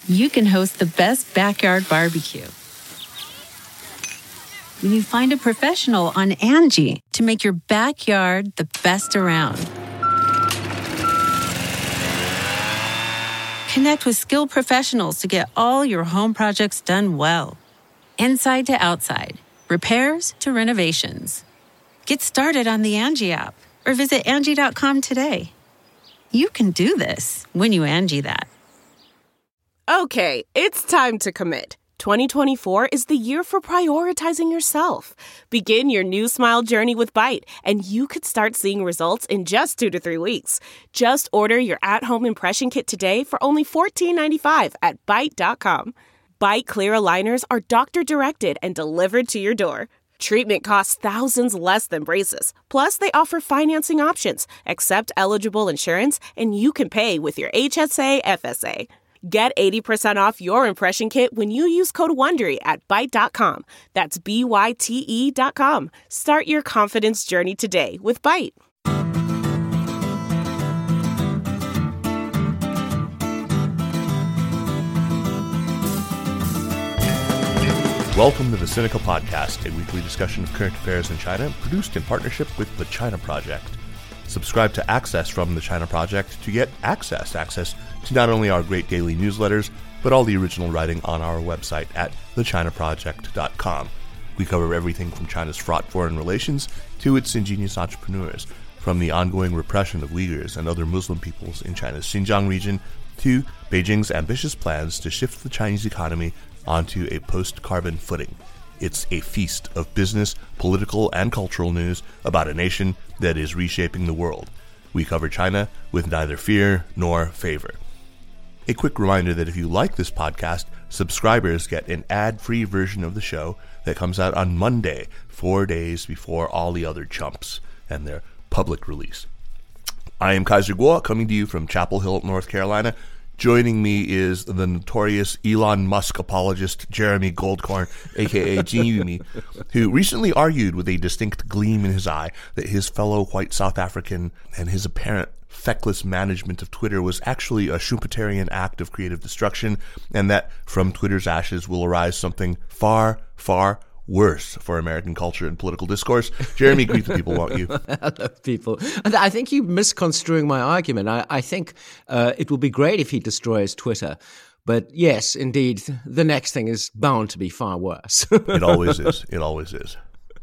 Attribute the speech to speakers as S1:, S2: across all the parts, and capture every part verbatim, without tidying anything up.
S1: you can host the best backyard barbecue. When you find a professional on Angie to make your backyard the best around. Connect with skilled professionals to get all your home projects done well. Inside to outside, repairs to renovations. Get started on the Angie app or visit Angie dot com today. You can do this when you Angie that.
S2: Okay, it's time to commit. twenty twenty-four is the year for prioritizing yourself. Begin your new smile journey with Byte, and you could start seeing results in just two to three weeks. Just order your at-home impression kit today for only fourteen ninety-five at Byte dot com. Byte Clear aligners are doctor-directed and delivered to your door. Treatment costs thousands less than braces. Plus, they offer financing options, accept eligible insurance, and you can pay with your H S A F S A. Get eighty percent off your impression kit when you use code WONDERY at Byte dot com. That's B Y T E dot com. Start your confidence journey today with Byte.
S3: Welcome to the Sinica Podcast, a weekly discussion of current affairs in China, produced in partnership with the China Project. Subscribe to Access from the China Project to get access, access to not only our great daily newsletters, but all the original writing on our website at the china project dot com. We cover everything from China's fraught foreign relations to its ingenious entrepreneurs, from the ongoing repression of Uyghurs and other Muslim peoples in China's Xinjiang region to Beijing's ambitious plans to shift the Chinese economy onto a post-carbon footing. It's a feast of business, political, and cultural news about a nation that is reshaping the world. We cover China with neither fear nor favor. A quick reminder that if you like this podcast, subscribers get an ad-free version of the show that comes out on Monday, four days before all the other chumps and their public release. I am Kaiser Kuo, coming to you from Chapel Hill, North Carolina. Joining me is the notorious Elon Musk apologist Jeremy Goldkorn, a k a. Jin Yumi, who recently argued with a distinct gleam in his eye that his fellow white South African and his apparent feckless management of Twitter was actually a Schumpeterian act of creative destruction, and that from Twitter's ashes will arise something far, far worse for American culture and political discourse. Jeremy, greet the people, won't you?
S4: Hello, people. And I think you're misconstruing my argument. I, I think uh, it will be great if he destroys Twitter. But yes, indeed, the next thing is bound to be far worse.
S3: It always is. It always is.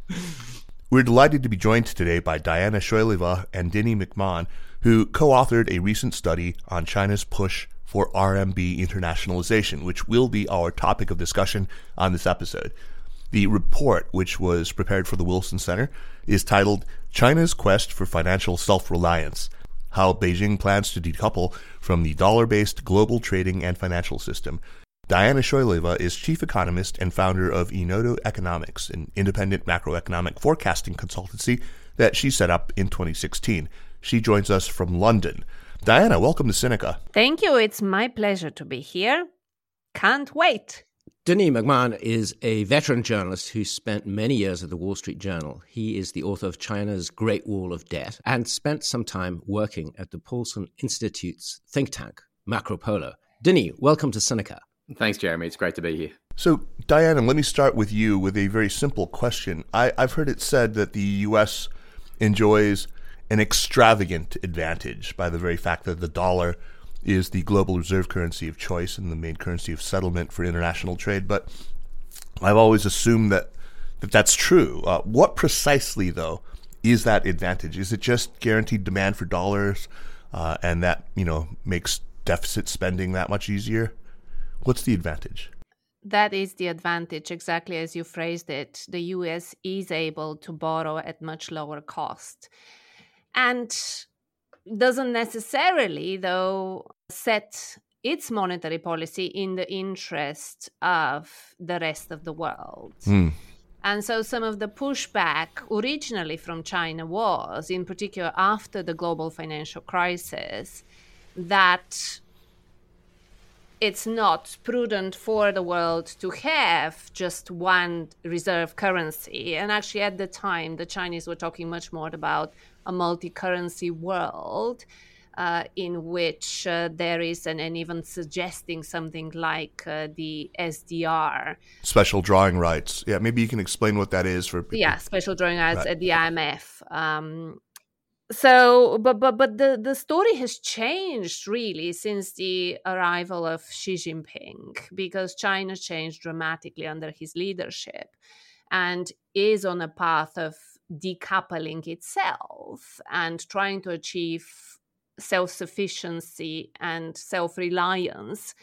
S3: We're delighted to be joined today by Diana Shoyleva and Denis McMahon, who co-authored a recent study on China's push for R M B internationalization, which will be our topic of discussion on this episode. The report, which was prepared for the Wilson Center, is titled China's Quest for Financial Self-Reliance, How Beijing Plans to Decouple from the Dollar-Based Global Trading and Financial System. Diana Shoyleva is chief economist and founder of Enodo Economics, an independent macroeconomic forecasting consultancy that she set up in twenty sixteen. She joins us from London. Diana, welcome to Sinica.
S5: Thank you. It's my pleasure to be here. Can't wait.
S4: Denis McMahon is a veteran journalist who spent many years at the Wall Street Journal. He is the author of China's Great Wall of Debt and spent some time working at the Paulson Institute's think tank, Macropolo. Denis, welcome to Sinica.
S6: Thanks, Jeremy. It's great to be here.
S3: So, Diana, let me start with you with a very simple question. I, I've heard it said that the U S enjoys an extravagant advantage by the very fact that the dollar is the global reserve currency of choice and the main currency of settlement for international trade. But I've always assumed that, that that's true. Uh, what precisely, though, is that advantage? Is it just guaranteed demand for dollars uh, and that, you know, makes deficit spending that much easier? What's the advantage?
S5: That is the advantage, exactly as you phrased it. The U S is able to borrow at much lower cost. And doesn't necessarily, though, set its monetary policy in the interest of the rest of the world. Mm. And so some of the pushback originally from China was, in particular after the global financial crisis, that it's not prudent for the world to have just one reserve currency. And actually at the time, the Chinese were talking much more about a multi-currency world. uh, in which uh, there is an, and even suggesting something like uh, the S D R.
S3: Special drawing rights. Yeah, maybe you can explain what that is for people.
S5: Yeah, special drawing rights
S3: Right.
S5: at the I M F. Um, so, but but but the, the story has changed really since the arrival of Xi Jinping, because China changed dramatically under his leadership and is on a path of decoupling itself and trying to achieve self-sufficiency and self-reliance.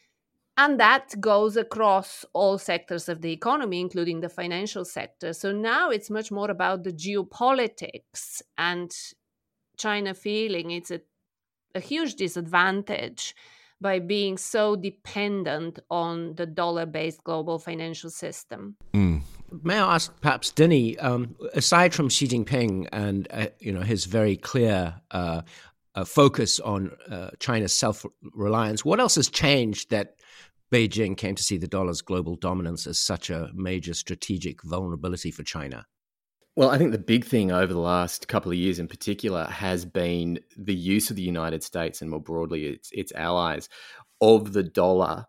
S5: And that goes across all sectors of the economy, including the financial sector. So now it's much more about the geopolitics and China feeling it's a, a huge disadvantage by being so dependent on the dollar-based global financial system.
S3: Mm.
S4: May I ask, perhaps, Dini, um, aside from Xi Jinping and uh, you know his very clear uh, uh, focus on uh, China's self-reliance, what else has changed that Beijing came to see the dollar's global dominance as such a major strategic vulnerability for China?
S6: Well, I think the big thing over the last couple of years in particular has been the use of the United States and more broadly its, its allies of the dollar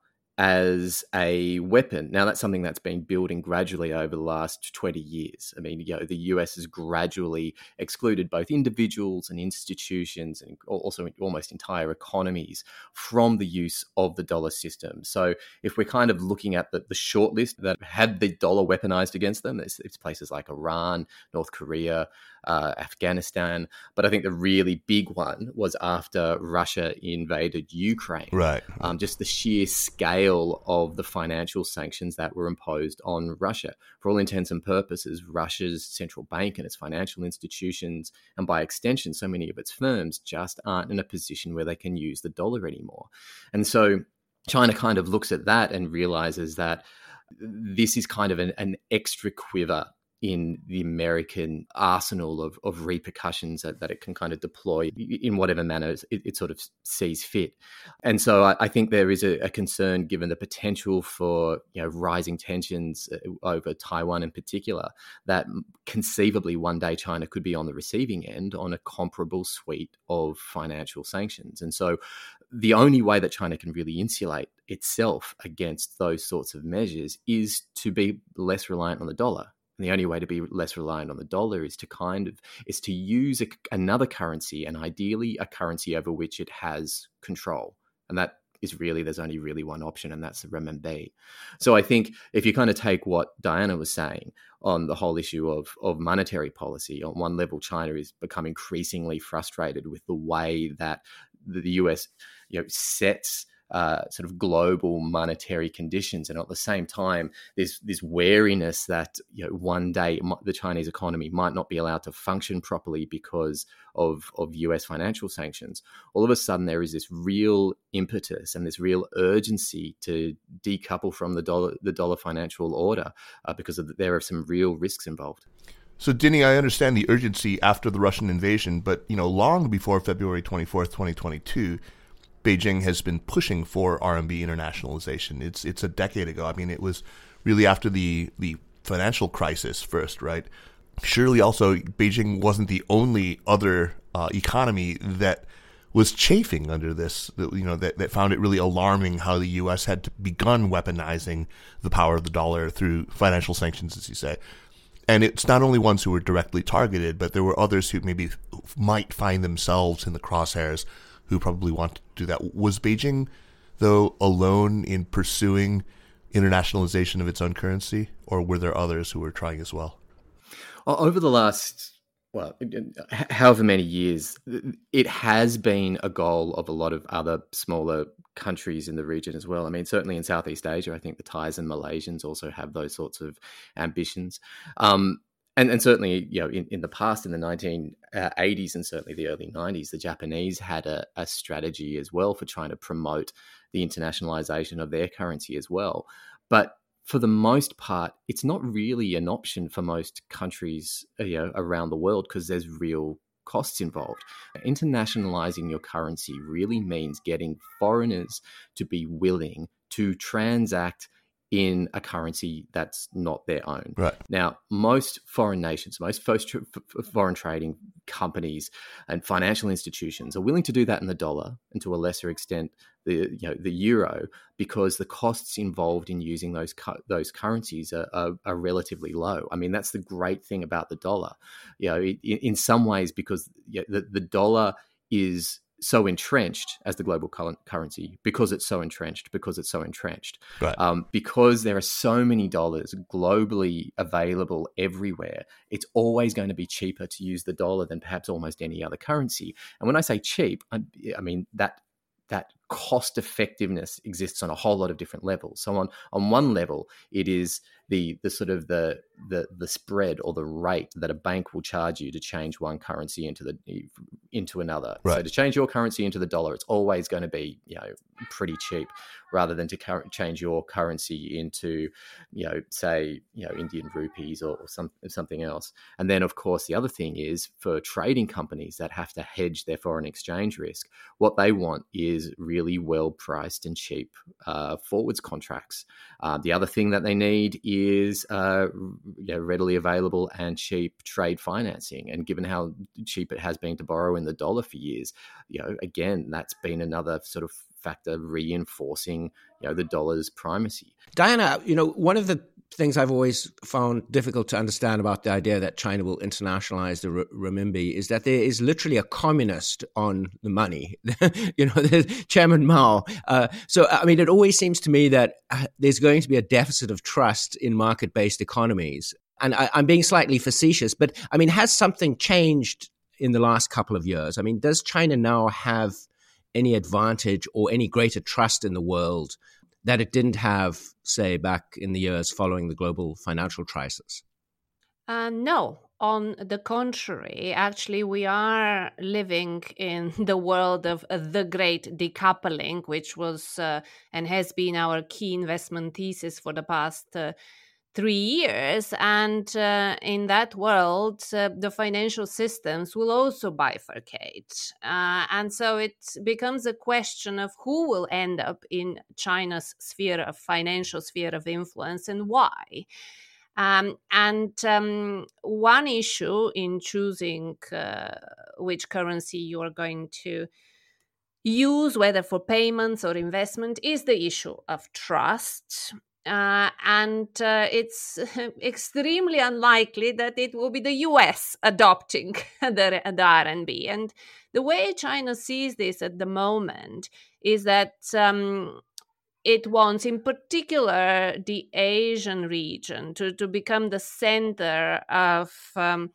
S6: as a weapon. Now, that's something that's been building gradually over the last twenty years. I mean, you know, the U S has gradually excluded both individuals and institutions and also almost entire economies from the use of the dollar system. So if we're kind of looking at the, the short list that had the dollar weaponized against them, it's, it's places like Iran, North Korea, uh, Afghanistan. But I think the really big one was after Russia invaded Ukraine.
S3: Right.
S6: Um, just the sheer scale of the financial sanctions that were imposed on Russia. For all intents and purposes, Russia's central bank and its financial institutions, and by extension, so many of its firms, just aren't in a position where they can use the dollar anymore. And so China kind of looks at that and realizes that this is kind of an, an extra quiver in the American arsenal of, of repercussions that, that it can kind of deploy in whatever manner it, it sort of sees fit. And so I, I think there is a, a concern, given the potential for, you know, rising tensions over Taiwan in particular, that conceivably one day China could be on the receiving end on a comparable suite of financial sanctions. And so the only way that China can really insulate itself against those sorts of measures is to be less reliant on the dollar. And the only way to be less reliant on the dollar is to kind of is to use a, another currency, and ideally a currency over which it has control. And that is really, there's only really one option, and that's the renminbi. So I think if you kind of take what Diana was saying on the whole issue of, of monetary policy, on one level, China is become increasingly frustrated with the way that the, the U S, you know, sets Uh, sort of global monetary conditions, and at the same time, there's this wariness that, you know, one day the Chinese economy might not be allowed to function properly because of of U S financial sanctions. All of a sudden, there is this real impetus and this real urgency to decouple from the dollar the dollar financial order uh, because of the, there are some real risks involved.
S3: So, Dini, I understand the urgency after the Russian invasion, but you know, long before February twenty-fourth, twenty twenty-two. Beijing has been pushing for R M B internationalization. It's it's a decade ago. I mean, it was really after the, the financial crisis first, right? Surely also Beijing wasn't the only other uh, economy that was chafing under this, you know, that, that found it really alarming how the U S had to begun weaponizing the power of the dollar through financial sanctions, as you say. And it's not only ones who were directly targeted, but there were others who maybe might find themselves in the crosshairs who probably want to do that. Was Beijing, though, alone in pursuing internationalization of its own currency, or were there others who were trying as well?
S6: Over the last, well, however many years, it has been a goal of a lot of other smaller countries in the region as well. I mean, certainly in Southeast Asia, I think the Thais and Malaysians also have those sorts of ambitions. Um, And, and certainly, you know, in, in the past, in the nineteen eighties and certainly the early nineties, the Japanese had a, a strategy as well for trying to promote the internationalization of their currency as well. But for the most part, it's not really an option for most countries, you know, around the world, because there's real costs involved. Internationalizing your currency really means getting foreigners to be willing to transact in a currency that's not their own.
S3: Right.
S6: Now, most foreign nations, most foreign trading companies and financial institutions are willing to do that in the dollar, and to a lesser extent the you know the euro, because the costs involved in using those cu- those currencies are, are, are relatively low. I mean, that's the great thing about the dollar. You know, in, in some ways, because you know, the, the dollar is so entrenched as the global currency, because it's so entrenched, because it's so entrenched,
S3: right.
S6: um, because there are so many dollars globally available everywhere, it's always going to be cheaper to use the dollar than perhaps almost any other currency. And when I say cheap, I, I mean that that cost effectiveness exists on a whole lot of different levels. So on on one level, it is the the sort of the the the spread or the rate that a bank will charge you to change one currency into the into another.
S3: Right.
S6: So to change your currency into the dollar, it's always going to be, you know, pretty cheap, rather than to cur- change your currency into, you know, say, you know, Indian rupees or, or some, something else. And then, of course, the other thing is for trading companies that have to hedge their foreign exchange risk, what they want is really well-priced and cheap uh, forwards contracts. Uh, the other thing that they need is uh, you know, readily available and cheap trade financing. And given how cheap it has been to borrow in the dollar for years, you know, again, that's been another sort of factor reinforcing, you know, the dollar's primacy.
S4: Diana, you know, one of the things I've always found difficult to understand about the idea that China will internationalize the r- renminbi is that there is literally a communist on the money. You know, there's Chairman Mao. Uh, so, I mean, it always seems to me that uh, there's going to be a deficit of trust in market-based economies. And I, I'm being slightly facetious, but I mean, has something changed in the last couple of years? I mean, does China now have any advantage or any greater trust in the world that it didn't have, say, back in the years following the global financial crisis?
S5: Uh, no, on the contrary. Actually, we are living in the world of uh, the great decoupling, which was uh, and has been our key investment thesis for the past uh, three years. And uh, in that world, uh, the financial systems will also bifurcate. Uh, and so it becomes a question of who will end up in China's sphere of financial sphere of influence and why. Um, and um, one issue in choosing uh, which currency you are going to use, whether for payments or investment, is the issue of trust. Uh, and uh, it's extremely unlikely that it will be the U S adopting the, the R M B. And the way China sees this at the moment is that um, it wants, in particular, the Asian region to, to become the center of um,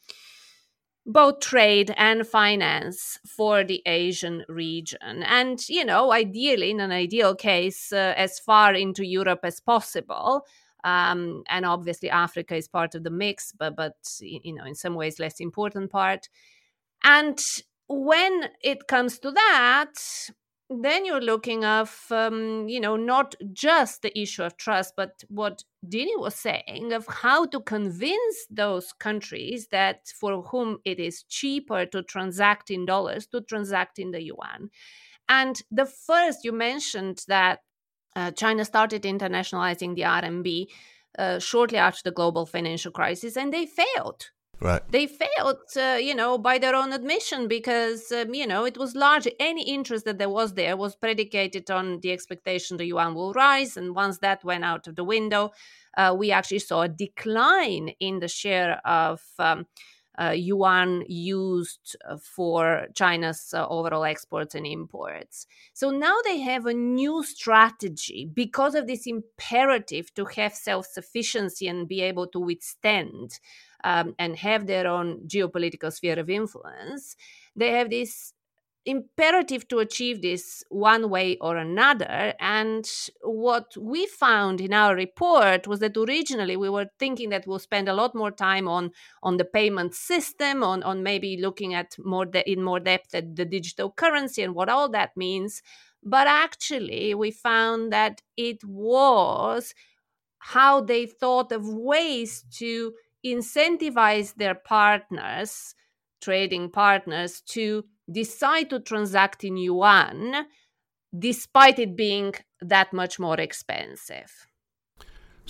S5: both trade and finance for the Asian region. And, you know, ideally, in an ideal case, uh, as far into Europe as possible. Um, and obviously, Africa is part of the mix, but, but, you know, in some ways, less important part. And when it comes to that, then you're looking of, um, you know, not just the issue of trust, but what Dini was saying of how to convince those countries that for whom it is cheaper to transact in dollars to transact in the yuan. And the first, you mentioned that uh, China started internationalizing the R M B uh, shortly after the global financial crisis, and they failed.
S3: Right.
S5: They failed, uh, you know, by their own admission, because, um, you know, it was large. Any interest that there was there was predicated on the expectation the yuan will rise. And once that went out of the window, uh, we actually saw a decline in the share of um, uh, yuan used for China's uh, overall exports and imports. So now they have a new strategy because of this imperative to have self-sufficiency and be able to withstand Um, and have their own geopolitical sphere of influence. They have this imperative to achieve this one way or another. And what we found in our report was that originally we were thinking that we'll spend a lot more time on, on the payment system, on, on maybe looking at more de- in more depth at the digital currency and what all that means. But actually, we found that it was how they thought of ways to incentivize their partners, trading partners, to decide to transact in yuan, despite it being that much more expensive.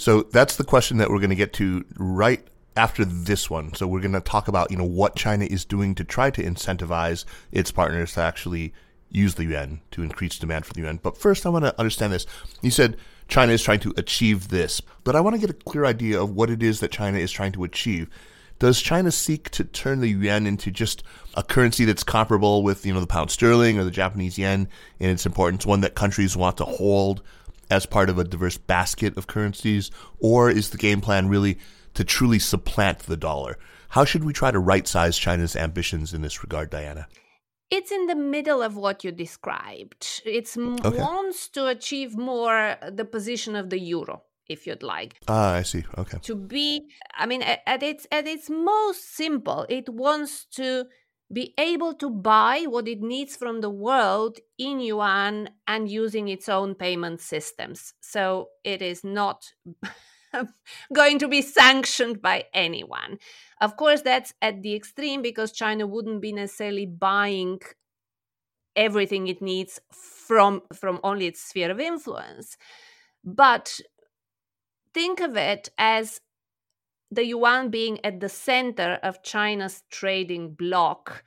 S3: So that's the question that we're going to get to right after this one. So we're going to talk about, you know, what China is doing to try to incentivize its partners to actually use the yuan to increase demand for the yuan. But first, I want to understand this. You said China is trying to achieve this, but I want to get a clear idea of what it is that China is trying to achieve. Does China seek to turn the yuan into just a currency that's comparable with, you know, the pound sterling or the Japanese yen in its importance, one that countries want to hold as part of a diverse basket of currencies? Or is the game plan really to truly supplant the dollar? How should we try to right-size China's ambitions in this regard, Diana?
S5: It's in the middle of what you described. It
S3: Okay.
S5: wants to achieve more the position of the euro, if you'd like.
S3: Ah, I see. Okay.
S5: To be, I mean, at, at its at its most simple, it wants to be able to buy what it needs from the world in yuan and using its own payment systems. So it is not going to be sanctioned by anyone. Of course, that's at the extreme because China wouldn't be necessarily buying everything it needs from, from only its sphere of influence. But think of it as the yuan being at the center of China's trading bloc,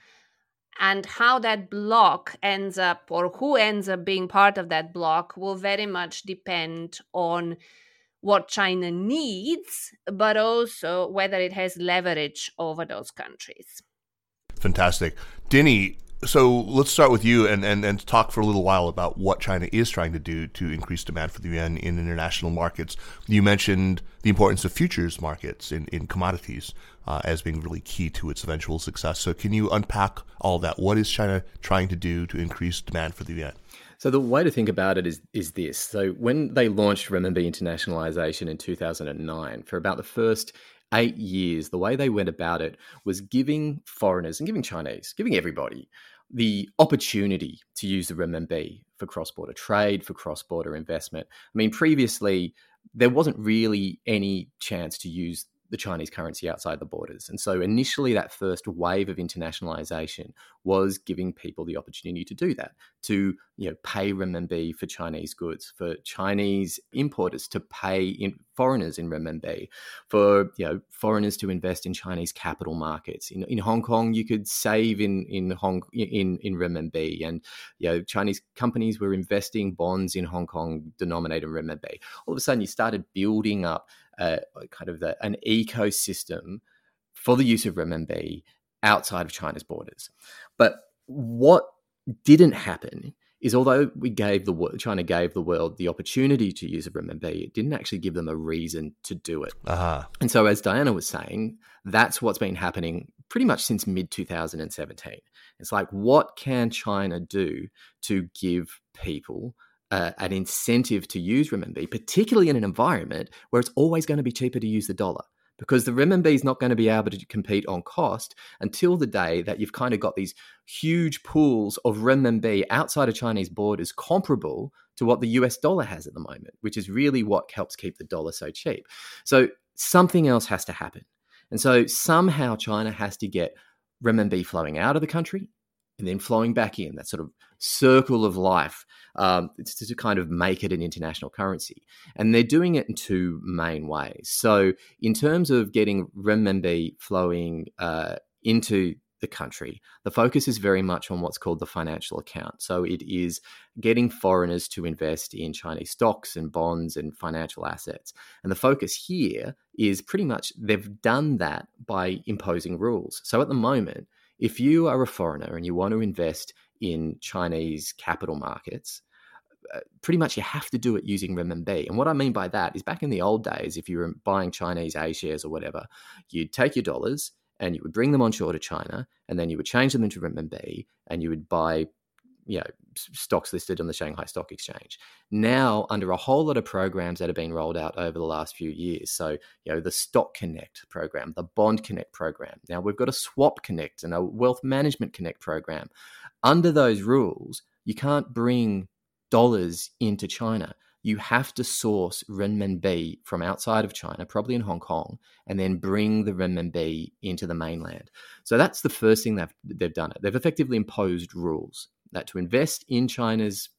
S5: and how that bloc ends up, or who ends up being part of that bloc, will very much depend on what China needs, but also whether it has leverage over those countries.
S3: Fantastic. Dinny, so let's start with you and, and, and talk for a little while about what China is trying to do to increase demand for the yuan in international markets. You mentioned the importance of futures markets in, in commodities uh, as being really key to its eventual success. So can you unpack all that? What is China trying to do to increase demand for the yuan?
S6: So the way to think about it is is this. So when they launched renminbi internationalization in two thousand nine, for about the first eight years, the way they went about it was giving foreigners and giving Chinese, giving everybody the opportunity to use the renminbi for cross-border trade, for cross-border investment. I mean, previously, there wasn't really any chance to use the Chinese currency outside the borders. And so initially that first wave of internationalization was giving people the opportunity to do that, to, you know, pay renminbi for Chinese goods, for Chinese importers to pay in foreigners in renminbi, for, you know, foreigners to invest in Chinese capital markets. In, in Hong Kong, you could save in in Hong in in renminbi, and, you know, Chinese companies were investing bonds in Hong Kong denominated in renminbi. All of a sudden, you started building up Uh, kind of the, an ecosystem for the use of renminbi outside of China's borders. But what didn't happen is, although we gave the China gave the world the opportunity to use a renminbi, it didn't actually give them a reason to do it.
S3: Uh-huh.
S6: And so, as Diana was saying, that's what's been happening pretty much since mid twenty seventeen. It's like, what can China do to give people Uh, an incentive to use renminbi, particularly in an environment where it's always going to be cheaper to use the dollar, because the renminbi is not going to be able to compete on cost until the day that you've kind of got these huge pools of renminbi outside of Chinese borders comparable to what the U S dollar has at the moment, which is really what helps keep the dollar so cheap. So something else has to happen. And so somehow China has to get renminbi flowing out of the country and then flowing back in, that sort of circle of life, um, to, to kind of make it an international currency. And they're doing it in two main ways. So in terms of getting renminbi flowing uh, into the country, the focus is very much on what's called the financial account. So it is getting foreigners to invest in Chinese stocks and bonds and financial assets. And the focus here is pretty much they've done that by imposing rules. So at the moment, if you are a foreigner and you want to invest in Chinese capital markets, uh, pretty much you have to do it using renminbi. And what I mean by that is, back in the old days, if you were buying Chinese A shares or whatever, you'd take your dollars and you would bring them onshore to China, and then you would change them into renminbi, and you would buy, you know, stocks listed on the Shanghai Stock Exchange. Now, under a whole lot of programs that have been rolled out over the last few years, so, you know, the Stock Connect program, the Bond Connect program, now we've got a Swap Connect and a Wealth Management Connect program. Under those rules, you can't bring dollars into China. You have to source renminbi from outside of China, probably in Hong Kong, and then bring the renminbi into the mainland. So that's the first thing they've, they've done. It. They've effectively imposed rules that to invest in China's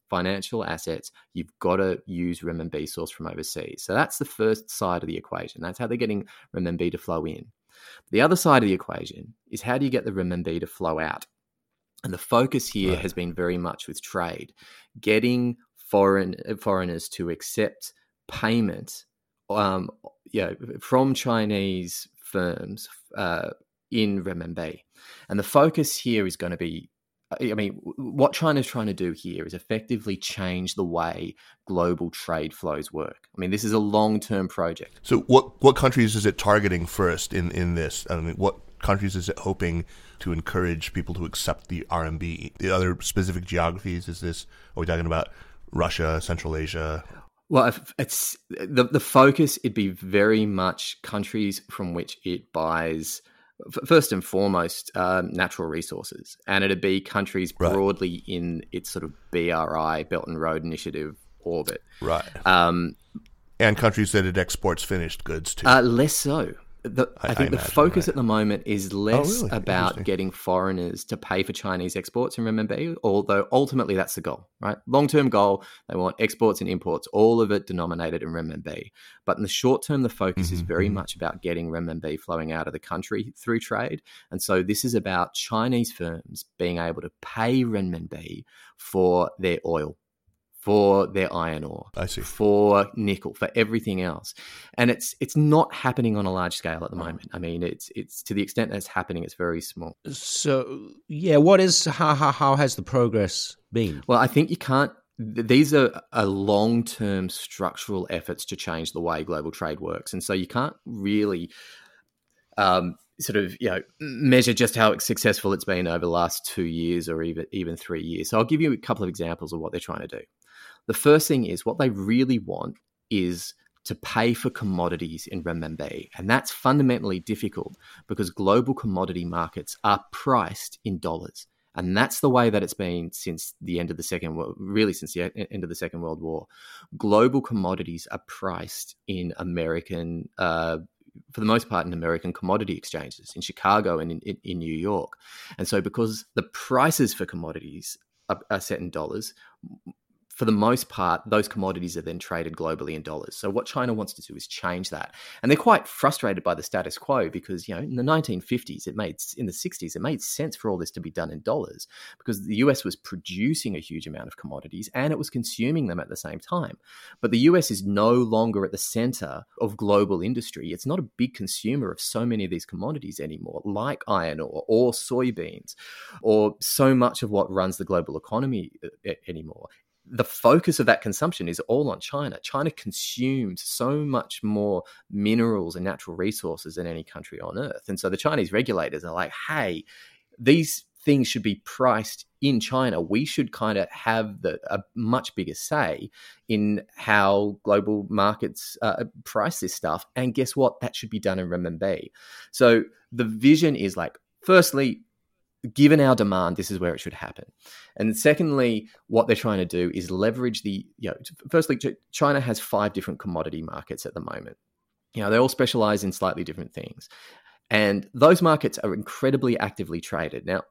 S6: financial assets, you've got to use renminbi sourced from overseas. So that's the first side of the equation. That's how they're getting renminbi to flow in. The other side of the equation is how do you get the renminbi to flow out? And the focus here right. has been very much with trade, getting foreign foreigners to accept payment um, you know, from Chinese firms uh, in renminbi. And the focus here is going to be, I mean, what China's trying to do here is effectively change the way global trade flows work. I mean, this is a long-term project.
S3: So what, what countries is it targeting first in, in this? I mean, what countries is it hoping to encourage people to accept the R M B? The other specific geographies, is this, are we talking about Russia, Central Asia?
S6: Well, it's the the focus, it'd be very much countries from which it buys, first and foremost, um, natural resources. And it'd be countries right. broadly in its sort of B R I, Belt and Road Initiative orbit.
S3: Right.
S6: Um,
S3: and countries that it exports finished goods to.
S6: Uh, less so. The, I, I think I the focus
S3: right.
S6: at the moment is less
S3: oh, really?
S6: about getting foreigners to pay for Chinese exports in renminbi, although ultimately that's the goal, right? Long-term goal, they want exports and imports, all of it denominated in renminbi. But in the short term, the focus mm-hmm. is very much about getting renminbi flowing out of the country through trade. And so this is about Chinese firms being able to pay renminbi for their oil, for their iron ore,
S3: I see.
S6: for nickel, for everything else. And it's it's not happening on a large scale at the moment. I mean, it's it's to the extent that it's happening, it's very small.
S4: So, yeah, what is, how, how, how has the progress been?
S6: Well, I think you can't, these are, are long-term structural efforts to change the way global trade works. And so you can't really um, sort of, you know, measure just how successful it's been over the last two years or even, even three years. So I'll give you a couple of examples of what they're trying to do. The first thing is what they really want is to pay for commodities in renminbi. And that's fundamentally difficult because global commodity markets are priced in dollars. And that's the way that it's been since the end of the Second World, really since the end of the Second World War. Global commodities are priced in American, uh, for the most part, in American commodity exchanges in Chicago and in, in, in New York. And so because the prices for commodities are, are set in dollars, for the most part, those commodities are then traded globally in dollars. So what China wants to do is change that. And they're quite frustrated by the status quo because, you know, in the nineteen fifties, it made, in the sixties, it made sense for all this to be done in dollars because the U S was producing a huge amount of commodities and it was consuming them at the same time. But the U S is no longer at the center of global industry. It's not a big consumer of so many of these commodities anymore, like iron ore or soybeans or so much of what runs the global economy anymore. The focus of that consumption is all on China. China consumes so much more minerals and natural resources than any country on earth. And so the Chinese regulators are like, hey, these things should be priced in China. We should kind of have the, a much bigger say in how global markets uh, price this stuff. And guess what? That should be done in renminbi. So the vision is like, firstly, given our demand, this is where it should happen. And secondly, what they're trying to do is leverage the, you know, firstly, China has five different commodity markets at the moment. You know, they all specialize in slightly different things. And those markets are incredibly actively traded. Now,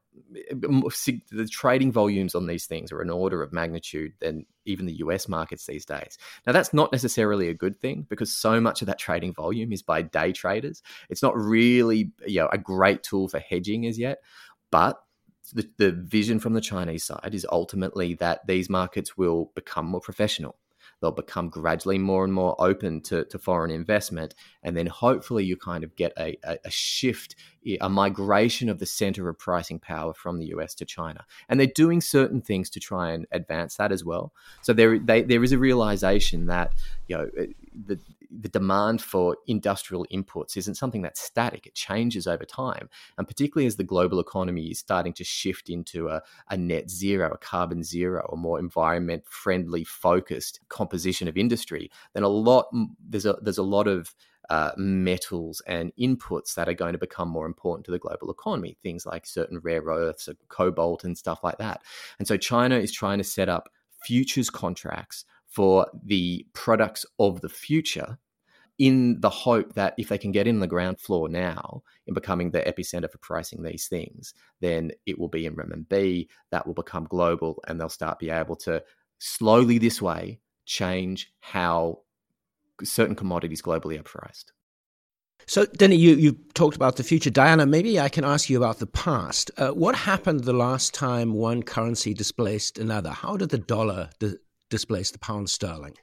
S6: the trading volumes on these things are an order of magnitude than even the U S markets these days. Now, that's not necessarily a good thing because so much of that trading volume is by day traders. It's not really, you know, a great tool for hedging as yet. But the, the vision from the Chinese side is ultimately that these markets will become more professional. They'll become gradually more and more open to, to foreign investment. And then hopefully you kind of get a, a, a shift, a migration of the center of pricing power from the U S to China. And they're doing certain things to try and advance that as well. So there, they, there is a realization that, you know, the, the demand for industrial inputs isn't something that's static. It changes over time. And particularly as the global economy is starting to shift into a, a net zero, a carbon zero, a more environment-friendly focused composition of industry, then a lot there's a there's a lot of uh, metals and inputs that are going to become more important to the global economy. Things like certain rare earths, cobalt, and stuff like that. And so China is trying to set up futures contracts for the products of the future, in the hope that if they can get in the ground floor now in becoming the epicenter for pricing these things, then it will be in renminbi, that will become global, and they'll start be able to slowly this way change how certain commodities globally are priced.
S4: So, Denny, you, you talked about the future. Diana, maybe I can ask you about the past. Uh, what happened the last time one currency displaced another? How did the dollar di- displace the pound sterling?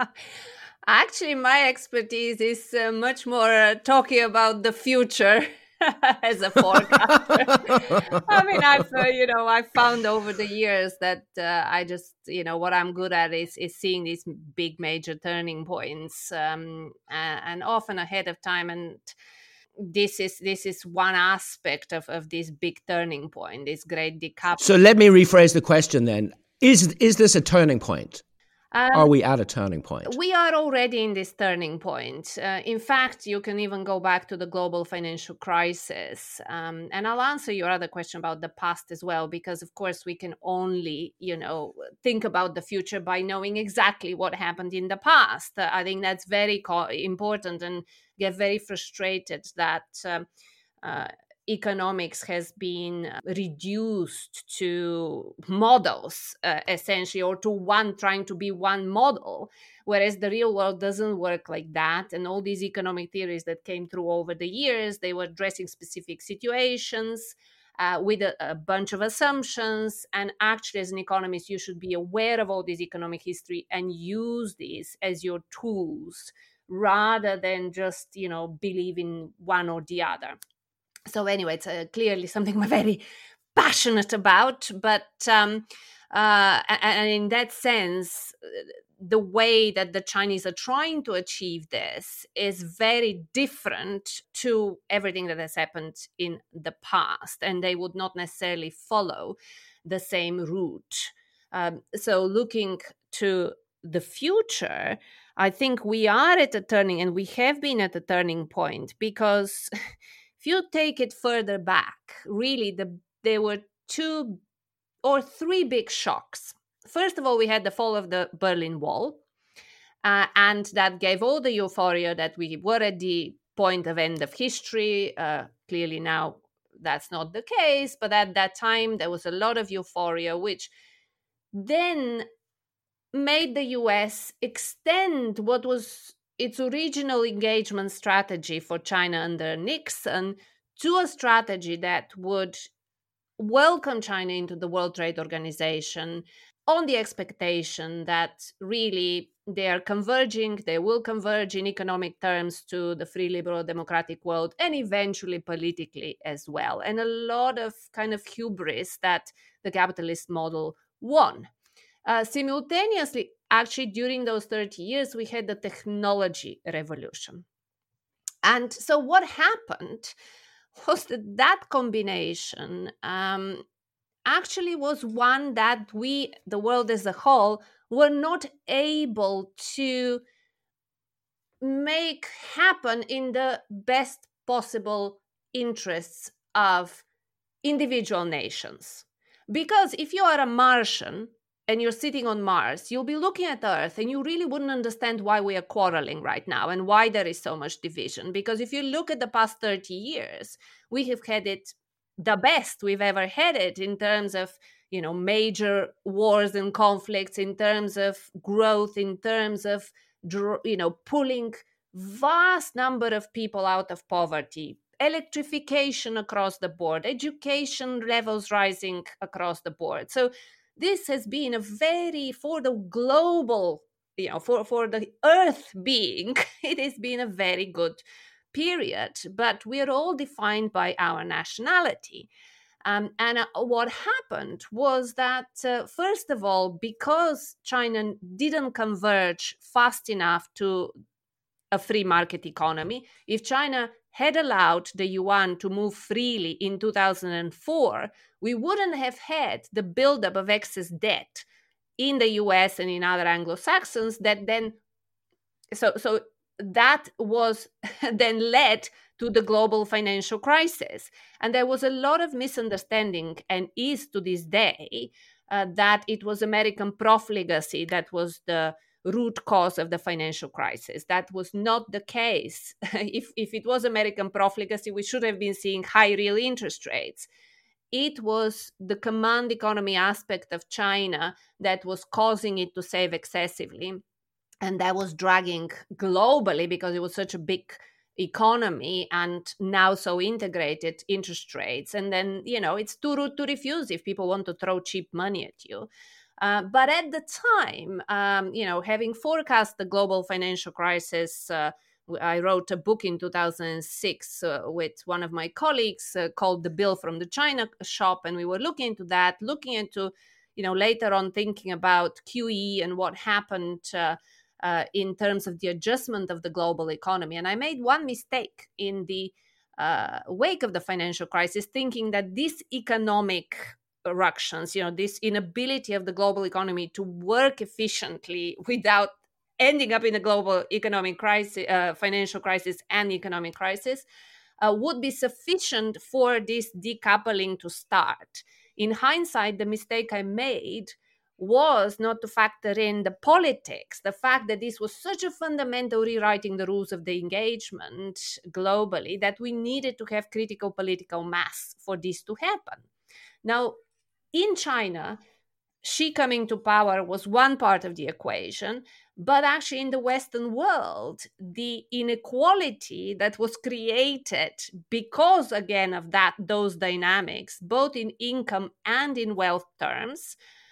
S5: Actually, my expertise is uh, much more uh, talking about the future as a forecaster. I mean, I've uh, you know I found over the years that uh, I just you know what I'm good at is is seeing these big major turning points um, and, and often ahead of time. And this is this is one aspect of, of this big turning point, this great decoupling.
S4: So let me rephrase the question then: Is is this a turning point?
S5: Um,
S4: are we at a turning point?
S5: We are already in this turning point. Uh, in fact, you can even go back to the global financial crisis. Um, and I'll answer your other question about the past as well, because of course we can only, you know, think about the future by knowing exactly what happened in the past. Uh, I think that's very co- important, and get very frustrated that um, uh, economics has been reduced to models, uh, essentially, or to one trying to be one model, whereas the real world doesn't work like that. And all these economic theories that came through over the years, they were addressing specific situations uh, with a, a bunch of assumptions. And actually, as an economist, you should be aware of all this economic history and use these as your tools rather than just, you know, believe in one or the other. So anyway, it's uh, clearly something I'm very passionate about. But um, uh, and in that sense, the way that the Chinese are trying to achieve this is very different to everything that has happened in the past. And they would not necessarily follow the same route. Um, so looking to the future, I think we are at a turning, and we have been at a turning point, because if you take it further back, really, the, there were two or three big shocks. First of all, we had the fall of the Berlin Wall, uh, and that gave all the euphoria that we were at the point of end of history. Uh, clearly now that's not the case, but at that time there was a lot of euphoria, which then made the U S extend what was its original engagement strategy for China under Nixon to a strategy that would welcome China into the World Trade Organization on the expectation that really they are converging, they will converge in economic terms to the free, liberal, democratic world, and eventually politically as well. And a lot of kind of hubris that the capitalist model won. Uh, simultaneously, actually, during those thirty years, we had the technology revolution. And so what happened was that that combination um, actually was one that we, the world as a whole, were not able to make happen in the best possible interests of individual nations. Because if you are a Martian and you're sitting on Mars, you'll be looking at Earth and you really wouldn't understand why we are quarreling right now and why there is so much division. Because if you look at the past thirty years, we have had it the best we've ever had it in terms of, you know, major wars and conflicts, in terms of growth, in terms of, you know, pulling vast number of people out of poverty, electrification across the board, education levels rising across the board. So this has been a very, for the global, you know, for, for the Earth being, it has been a very good period. But we're all defined by our nationality. Um, and uh, what happened was that, uh, first of all, because China didn't converge fast enough to a free market economy, if China had allowed the yuan to move freely in two thousand four, we wouldn't have had the buildup of excess debt in the U S and in other Anglo-Saxons that then, so, so that was then led to the global financial crisis. And there was a lot of misunderstanding, and is to this day, uh, that it was American profligacy that was the root cause of the financial crisis. That was not the case. if, if it was American profligacy, we should have been seeing high real interest rates. it was the command economy aspect of China that was causing it to save excessively. And that was dragging globally, because it was such a big economy and now so integrated, interest rates. And then, you know, it's too rude to refuse if people want to throw cheap money at you. Uh, but at the time, um, you know, having forecast the global financial crisis, uh, I wrote a book in two thousand six uh, with one of my colleagues uh, called The Bill from the China Shop. And we were looking into that, looking into, you know, later on thinking about Q E and what happened uh, uh, in terms of the adjustment of the global economy. And I made one mistake in the uh, wake of the financial crisis, thinking that this economic ructions, you know, this inability of the global economy to work efficiently without ending up in a global economic crisis, uh, financial crisis and economic crisis, uh, would be sufficient for this decoupling to start. In hindsight, the mistake I made was not to factor in the politics, the fact that this was such a fundamental rewriting the rules of the engagement globally that we needed to have critical political mass for this to happen. Now, in China, Xi coming to power was one part of the equation, but actually in the Western world, the inequality that was created because, again, of that, those dynamics, both in income and in wealth terms,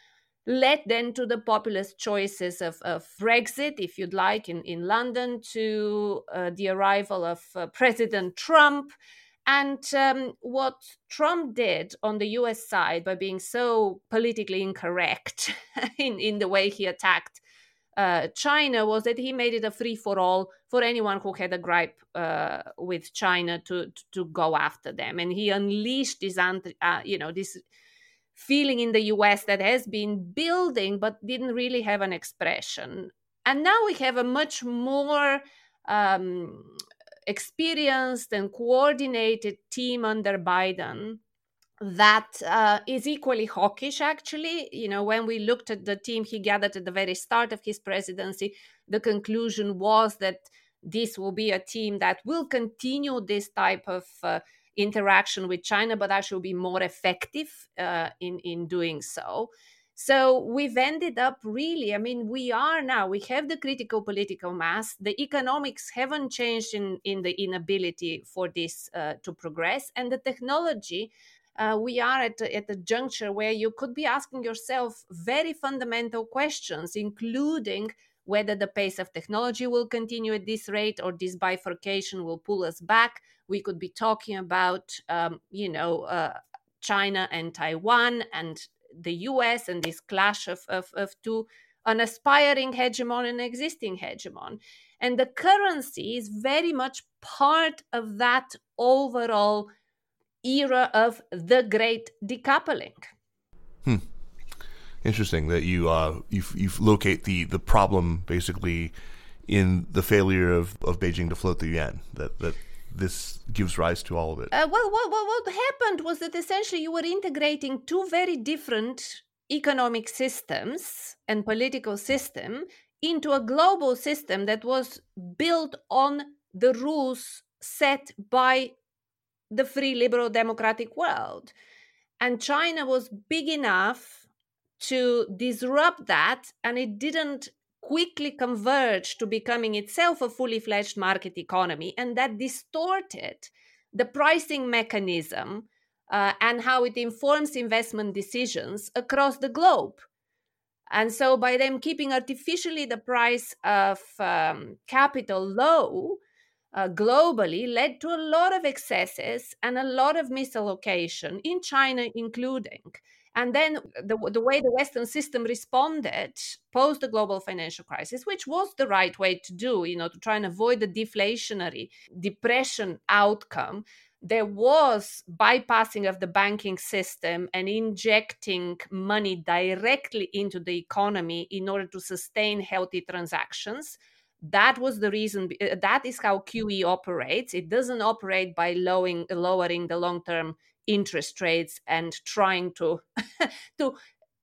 S5: led then to the populist choices of, of Brexit, if you'd like, in, in London, to uh, the arrival of uh, President Trump. And um, what Trump did on the U S side by being so politically incorrect in, in the way he attacked uh, China was that he made it a free-for-all for anyone who had a gripe uh, with China to, to go after them. And he unleashed this, uh, you know, this feeling in the U S that has been building but didn't really have an expression. And now we have a much more Um, experienced and coordinated team under Biden that uh, is equally hawkish, actually. You know, when we looked at the team he gathered at the very start of his presidency, the conclusion was that this will be a team that will continue this type of uh, interaction with China, but actually will be more effective uh, in, in doing so. So we've ended up really, I mean, we are now, we have the critical political mass. The economics haven't changed in, in the inability for this uh, to progress. And the technology, uh, we are at a, at a juncture where you could be asking yourself very fundamental questions, including whether the pace of technology will continue at this rate or this bifurcation will pull us back. We could be talking about, um, you know, uh, China and Taiwan and the U S and this clash of, of, of two, an aspiring hegemon and an existing hegemon. And the currency is very much part of that overall era of the great decoupling.
S3: Hmm. Interesting that you uh, you you locate the, the problem basically in the failure of, of Beijing to float the yuan, that that this gives rise to all of it.
S5: Uh, well, what, what, what happened was that essentially you were integrating two very different economic systems and political system into a global system that was built on the rules set by the free liberal democratic world. And China was big enough to disrupt that, and it didn't quickly converge to becoming itself a fully fledged market economy, and that distorted the pricing mechanism uh, and how it informs investment decisions across the globe. And so by them keeping artificially the price of um, capital low uh, globally led to a lot of excesses and a lot of misallocation, in China including. And then the, the way the Western system responded post the global financial crisis, which was the right way to do, you know, to try and avoid the deflationary depression outcome, there was bypassing of the banking system and injecting money directly into the economy in order to sustain healthy transactions. That was the reason. That is how Q E operates. It doesn't operate by lowering, lowering the long-term interest rates and trying to to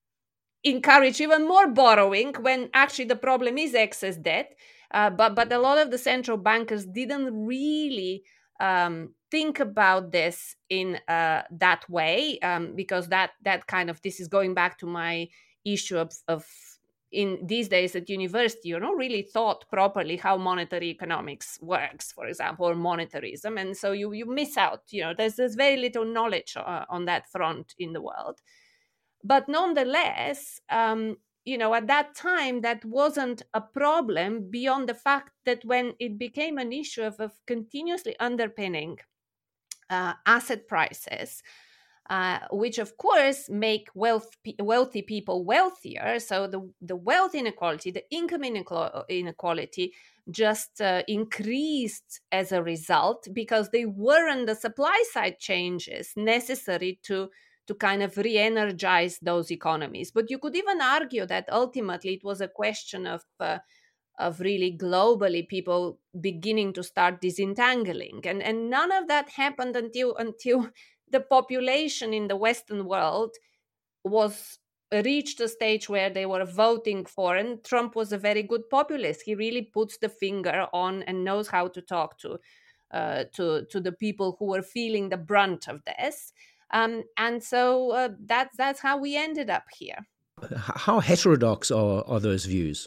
S5: encourage even more borrowing when actually the problem is excess debt. Uh, but but a lot of the central bankers didn't really um, think about this in uh, that way, um, because that that kind of this is going back to my issue of, of in these days at university, you're not really taught properly how monetary economics works, for example, or monetarism, and so you you miss out. You know, there's there's very little knowledge uh, on that front in the world, but nonetheless. Um, you know, at that time, that wasn't a problem beyond the fact that when it became an issue of, of continuously underpinning uh, asset prices, uh, which of course make wealth, wealthy people wealthier. So the, the wealth inequality, the income inequality just uh, increased as a result because they weren't the supply side changes necessary to to kind of re-energize those economies. But you could even argue that ultimately it was a question of uh, of really globally people beginning to start disentangling. And, and none of that happened until until the population in the Western world was reached a stage where they were voting for, and Trump was a very good populist. He really puts the finger on and knows how to talk to uh, to, to the people who were feeling the brunt of this. Um, and so uh, that's that's how we ended up here.
S4: How heterodox are, are those views?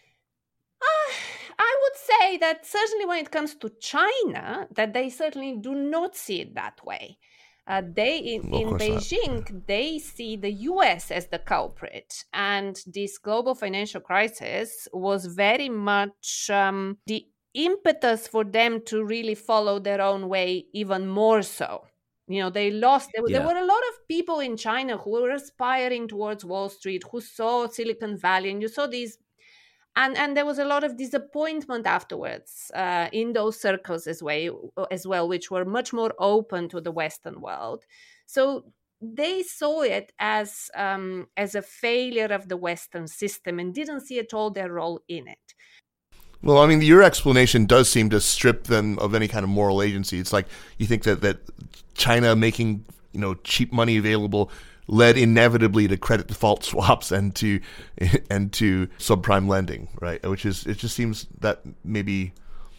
S5: Uh, I would say that certainly when it comes to China, that they certainly do not see it that way. Uh, they in,
S3: well,
S5: in Beijing, not. They see the U S as the culprit, and this global financial crisis was very much um, the impetus for them to really follow their own way even more so. You know, they lost, there, yeah. there were a lot of people in China who were aspiring towards Wall Street, who saw Silicon Valley, and you saw these, and, and there was a lot of disappointment afterwards uh, in those circles as well, as well, which were much more open to the Western world. So they saw it as, um, as a failure of the Western system and didn't see at all their role in it.
S3: Well, I mean, your explanation does seem to strip them of any kind of moral agency. It's like you think that, that China making, you know, cheap money available led inevitably to credit default swaps and to and to subprime lending, right? Which is, it just seems that maybe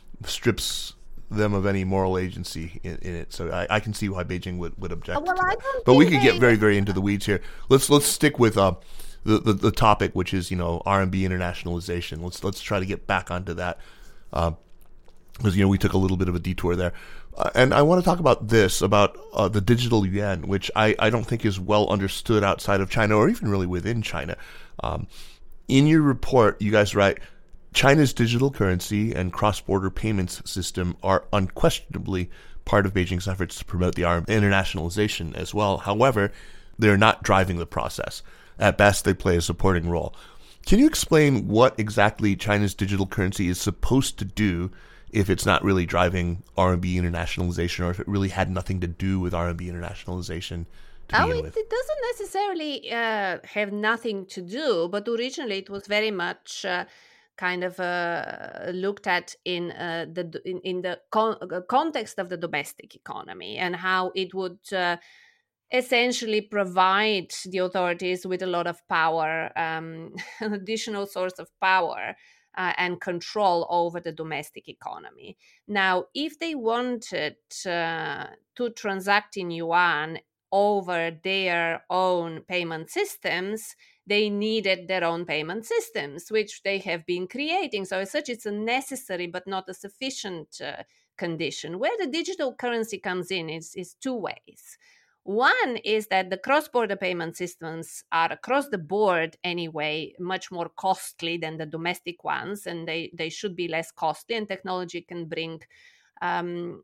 S3: strips them of any moral agency in, in it. So I, I can see why Beijing would, would object
S5: well,
S3: to
S5: I
S3: that. But we could get very, very into the weeds here. Let's let's stick with uh, the, the the topic, which is, you know, R M B internationalization. Let's let's try to get back onto that, because uh, you know we took a little bit of a detour there. Uh, and I want to talk about this, about uh, the digital yuan, which I, I don't think is well understood outside of China or even really within China. Um, in your report, you guys write, China's digital currency and cross-border payments system are unquestionably part of Beijing's efforts to promote the R M B internationalization as well. However, they're not driving the process. At best, they play a supporting role. Can you explain what exactly China's digital currency is supposed to do if it's not really driving R M B internationalization, or if it really had nothing to do with R M B internationalization to
S5: oh,
S3: begin
S5: it,
S3: with?
S5: It doesn't necessarily uh, have nothing to do, but originally it was very much uh, kind of uh, looked at in uh, the in, in the con- context of the domestic economy, and how it would uh, essentially provide the authorities with a lot of power, um, an additional source of power Uh, and control over the domestic economy. Now, if they wanted uh, to transact in yuan over their own payment systems, they needed their own payment systems, which they have been creating. So as such, it's a necessary but not a sufficient uh, condition. Where the digital currency comes in is, is two ways. One is that the cross-border payment systems are across the board anyway much more costly than the domestic ones, and they, they should be less costly, and technology can bring um,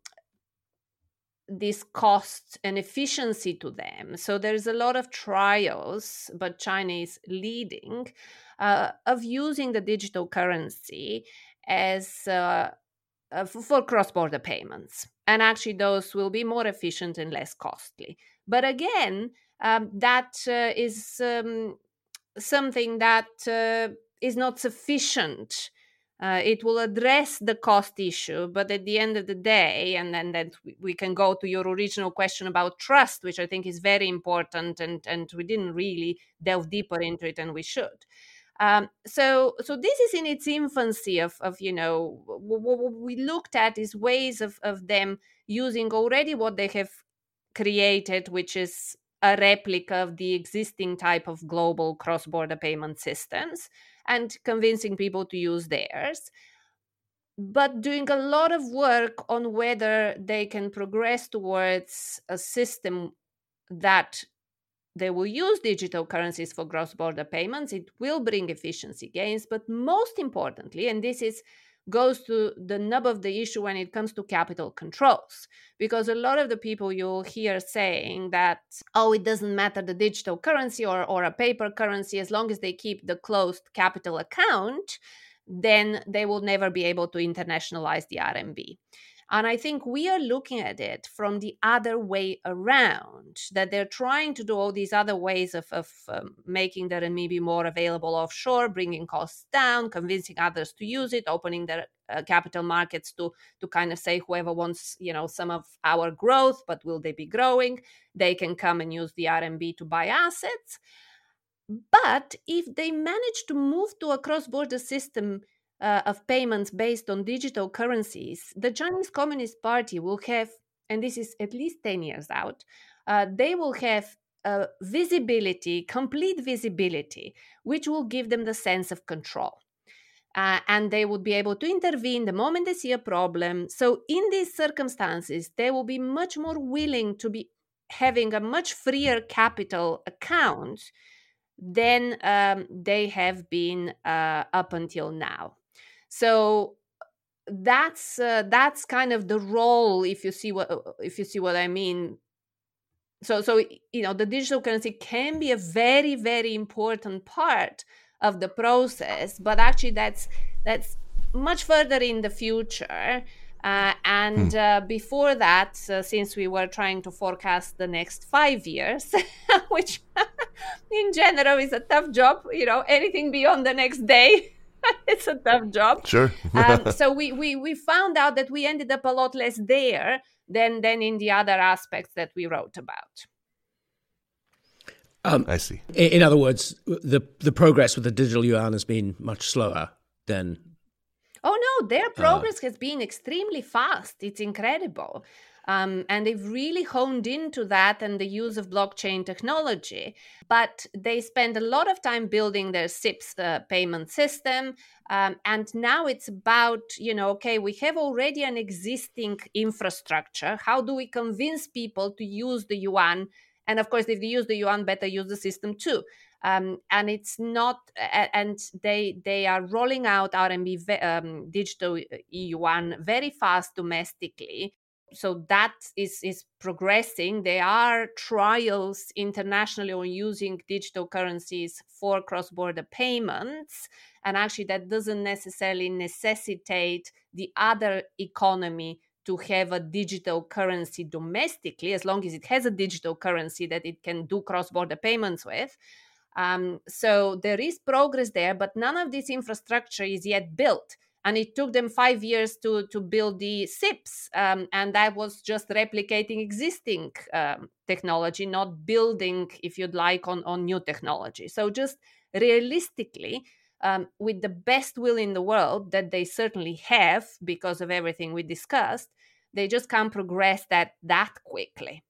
S5: this cost and efficiency to them. So there's a lot of trials, but China is leading, uh, of using the digital currency as uh, uh, for cross-border payments. And actually those will be more efficient and less costly. But again, um, that uh, is um, something that uh, is not sufficient. Uh, it will address the cost issue, but at the end of the day, and then that we can go to your original question about trust, which I think is very important, and, and we didn't really delve deeper into it, and we should. Um, so, so this is in its infancy of, of you know, what we looked at is ways of, of them using already what they have created, which is a replica of the existing type of global cross-border payment systems, and convincing people to use theirs. But doing a lot of work on whether they can progress towards a system that they will use digital currencies for cross-border payments. It will bring efficiency gains, but most importantly, and this is goes to the nub of the issue when it comes to capital controls, because a lot of the people you'll hear saying that, oh, it doesn't matter the digital currency or, or a paper currency, as long as they keep the closed capital account, then they will never be able to internationalize the R M B. And I think we are looking at it from the other way around, that they're trying to do all these other ways of, of um, making the renminbi more available offshore, bringing costs down, convincing others to use it, opening their uh, capital markets to, to kind of say whoever wants, you know, some of our growth, but will they be growing? They can come and use the R M B to buy assets. But if they manage to move to a cross-border system Uh, of payments based on digital currencies, the Chinese Communist Party will have, and this is at least ten years out, uh, they will have uh, visibility, complete visibility, which will give them the sense of control. Uh, and they would be able to intervene the moment they see a problem. So in these circumstances, they will be much more willing to be having a much freer capital account than um, they have been uh, up until now. So that's uh, that's kind of the role, if you see what if you see what I mean. So so you know, the digital currency can be a very very important part of the process, but actually that's that's much further in the future. Uh, and uh, before that, uh, since we were trying to forecast the next five years, which in general is a tough job, you know, anything beyond the next day. It's a tough job.
S3: Sure.
S5: um, so we, we we found out that we ended up a lot less there than than in the other aspects that we wrote about.
S4: Um,
S3: I see.
S4: In, in other words, the the progress with the digital yuan has been much slower than.
S5: Oh no, their progress uh, has been extremely fast. It's incredible. Um, and they've really honed into that and the use of blockchain technology. But they spend a lot of time building their S I P S uh, payment system. Um, and now it's about, you know, okay, we have already an existing infrastructure. How do we convince people to use the yuan? And of course, if they use the yuan, better use the system too. Um, and it's not, and they they are rolling out R M B um, digital yuan very fast domestically. So that is, is progressing. There are trials internationally on using digital currencies for cross-border payments. And actually that doesn't necessarily necessitate the other economy to have a digital currency domestically, as long as it has a digital currency that it can do cross-border payments with. Um, so there is progress there, but none of this infrastructure is yet built. And it took them five years to, to build the S I P S. Um, and that was just replicating existing um, technology, not building, if you'd like, on, on new technology. So just realistically, um, with the best will in the world that they certainly have because of everything we discussed, they just can't progress that that quickly.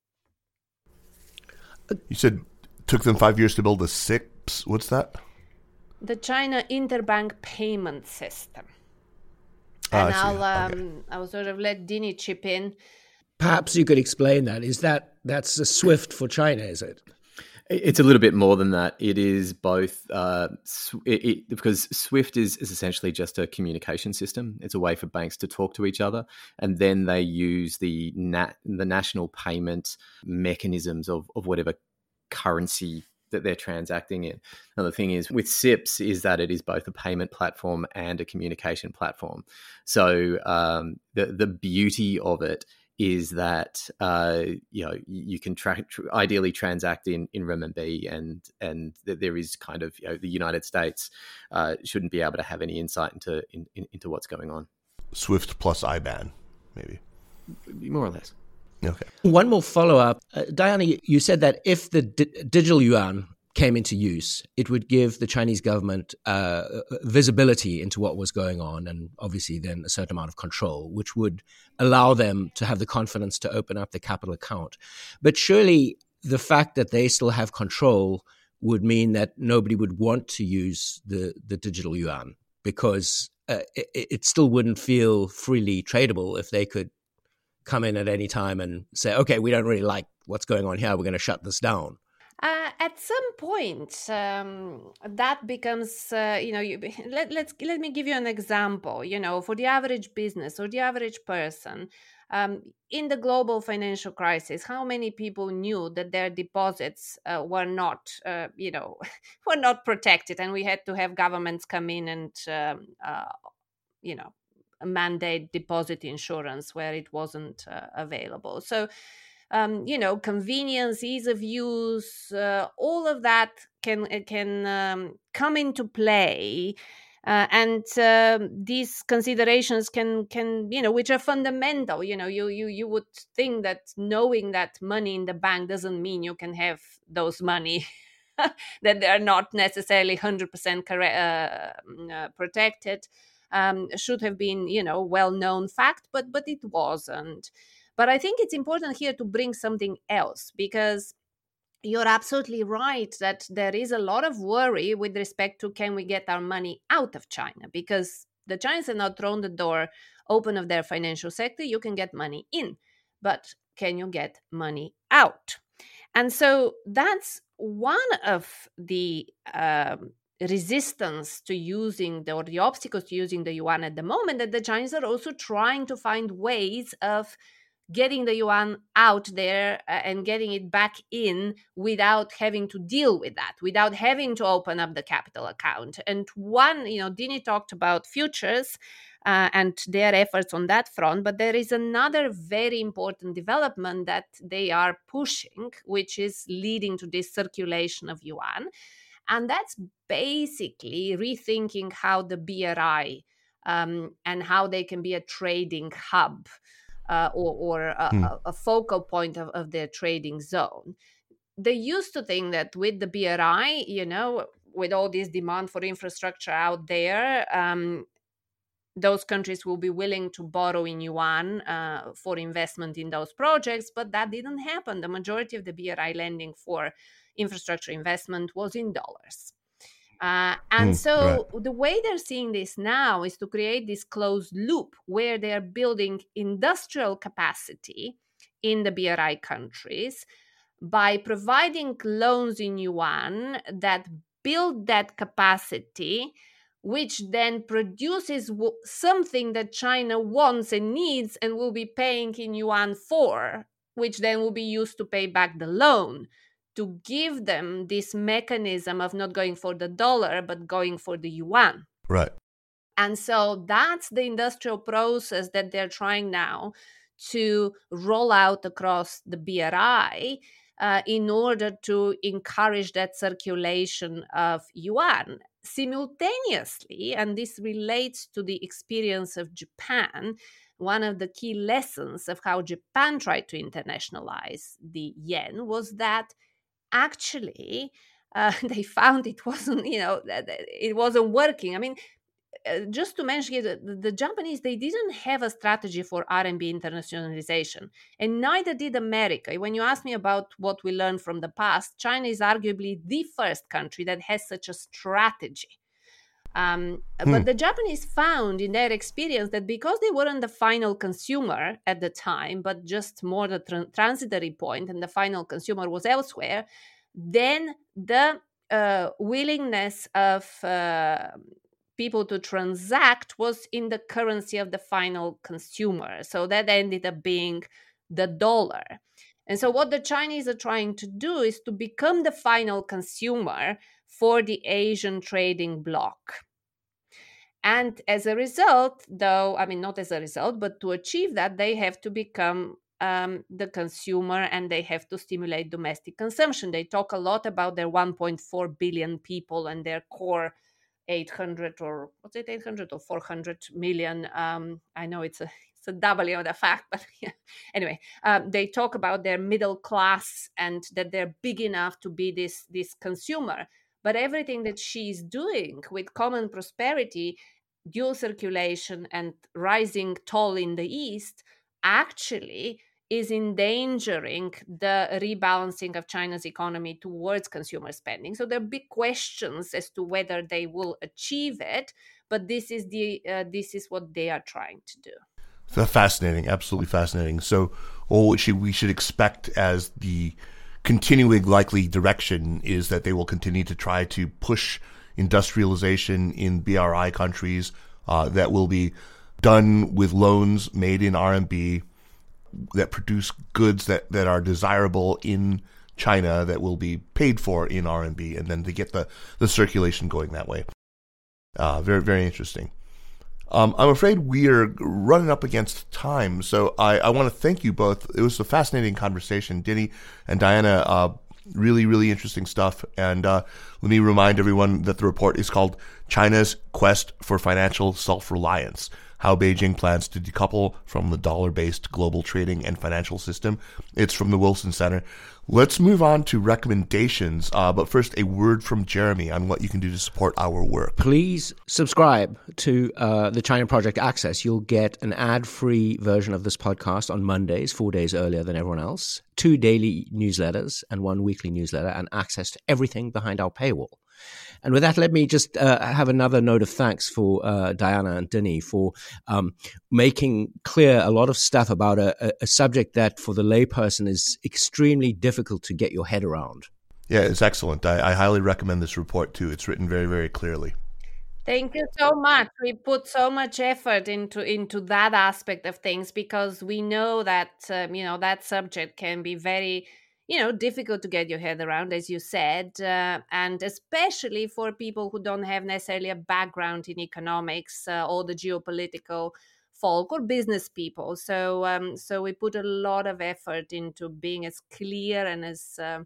S3: You said it took them five years to build a S I P S. What's that?
S5: The China Interbank Payment System.
S3: Ah,
S5: and
S3: I see.
S5: I'll um,
S3: Okay.
S5: I'll sort of let Dini chip in.
S4: Perhaps you could explain that. Is that that's a SWIFT for China? Is it?
S6: It's a little bit more than that. It is both uh, it, it, because SWIFT is, is essentially just a communication system. It's a way for banks to talk to each other, and then they use the nat, the national payment mechanisms of, of whatever currency that they're transacting in. Now, the thing is with S I P S is that it is both a payment platform and a communication platform. So um, the the beauty of it is that uh, you know you can tra- tr- ideally transact in in renminbi, and and there is kind of, you know, the United States uh, shouldn't be able to have any insight into in, in, into what's going on.
S3: SWIFT plus I B A N, maybe.
S6: More or less.
S3: Okay.
S4: One more follow-up. Uh, Diana, you said that if the di- digital yuan came into use, it would give the Chinese government uh, visibility into what was going on, and obviously then a certain amount of control, which would allow them to have the confidence to open up the capital account. But surely the fact that they still have control would mean that nobody would want to use the, the digital yuan, because uh, it, it still wouldn't feel freely tradable if they could come in at any time and say, okay, we don't really like what's going on here, we're going to shut this down.
S5: Uh, at some point, um, that becomes, uh, you know, you, let, let's let me give you an example. You know, for the average business or the average person, um, in the global financial crisis, how many people knew that their deposits uh, were not, uh, you know, were not protected, and we had to have governments come in and, um, uh, you know, mandate deposit insurance where it wasn't uh, available. So. Um, you know, convenience, ease of use, uh, all of that can can um, come into play, uh, and uh, these considerations can can you know, which are fundamental. You know, you you you would think that knowing that money in the bank doesn't mean you can have those money, that they are not necessarily one hundred percent correct, uh, uh, protected, um, should have been, you know, well known fact, but but it wasn't. But I think it's important here to bring something else, because you're absolutely right that there is a lot of worry with respect to, can we get our money out of China? Because the Chinese have not thrown the door open of their financial sector. You can get money in, but can you get money out? And so that's one of the um, resistance to using the, or the obstacles to using the yuan at the moment, that the Chinese are also trying to find ways of getting the yuan out there uh, and getting it back in without having to deal with that, without having to open up the capital account. And one, you know, Dini talked about futures uh, and their efforts on that front, but there is another very important development that they are pushing, which is leading to this circulation of yuan. And that's basically rethinking how the B R I um, and how they can be a trading hub. Uh, or, or a, hmm. a, a focal point of, of their trading zone. They used to think that with the B R I, you know, with all this demand for infrastructure out there, um, those countries will be willing to borrow in yuan uh, for investment in those projects, but that didn't happen. The majority of the B R I lending for infrastructure investment was in dollars. Uh, and mm, so right. The way they're seeing this now is to create this closed loop where they're building industrial capacity in the B R I countries by providing loans in yuan that build that capacity, which then produces w- something that China wants and needs and will be paying in yuan for, which then will be used to pay back the loan, to give them this mechanism of not going for the dollar, but going for the yuan.
S3: Right.
S5: And so that's the industrial process that they're trying now to roll out across the B R I uh, in order to encourage that circulation of yuan. Simultaneously, and this relates to the experience of Japan, one of the key lessons of how Japan tried to internationalize the yen was that actually uh, they found it wasn't, you know, it wasn't working. I mean, uh, just to mention here, the, the Japanese, they didn't have a strategy for R M B internationalization, and neither did America. When you ask me about what we learned from the past, China is arguably the first country that has such a strategy. Um, hmm. But the Japanese found in their experience that because they weren't the final consumer at the time, but just more the tra- transitory point, and the final consumer was elsewhere, then the uh, willingness of uh, people to transact was in the currency of the final consumer. So that ended up being the dollar. And so what the Chinese are trying to do is to become the final consumer for the Asian trading bloc. And as a result, though, I mean, not as a result, but to achieve that, they have to become um, the consumer, and they have to stimulate domestic consumption. They talk a lot about their one point four billion people and their core eight hundred or what's it, eight hundred or four hundred million. Um, I know it's a it's a W of the fact, but yeah. Anyway, um, they talk about their middle class and that they're big enough to be this, this consumer. But everything that she's doing with common prosperity, dual circulation, and rising toll in the East actually is endangering the rebalancing of China's economy towards consumer spending. So there are big questions as to whether they will achieve it, but this is the uh, this is what they are trying to do.
S3: Fascinating, absolutely fascinating. So, what should we should expect as the continuing likely direction is that they will continue to try to push industrialization in B R I countries uh, that will be done with loans made in R M B that produce goods that, that are desirable in China that will be paid for in R M B, and then to get the, the circulation going that way. Uh, very, very interesting. Um, I'm afraid we are running up against time, so I, I want to thank you both. It was a fascinating conversation. Denny and Diana, uh, really, really interesting stuff. And uh, let me remind everyone that the report is called China's Quest for Financial Self-Reliance, How Beijing Plans to Decouple from the Dollar-Based Global Trading and Financial System. It's from the Wilson Center. Let's move on to recommendations, uh, but first a word from Jeremy on what you can do to support our work.
S4: Please subscribe to uh, the China Project Access. You'll get an ad-free version of this podcast on Mondays, four days earlier than everyone else, two daily newsletters and one weekly newsletter, and access to everything behind our paywall. And with that, let me just uh, have another note of thanks for uh, Diana and Denny for um, making clear a lot of stuff about a, a subject that for the layperson is extremely difficult to get your head around.
S3: Yeah, it's excellent. I, I highly recommend this report too. It's written very, very clearly.
S5: Thank you so much. We put so much effort into into that aspect of things because we know that um, you know that subject can be very you know, difficult to get your head around, as you said, uh, and especially for people who don't have necessarily a background in economics uh, or the geopolitical folk or business people. So, um, so we put a lot of effort into being as clear and as uh,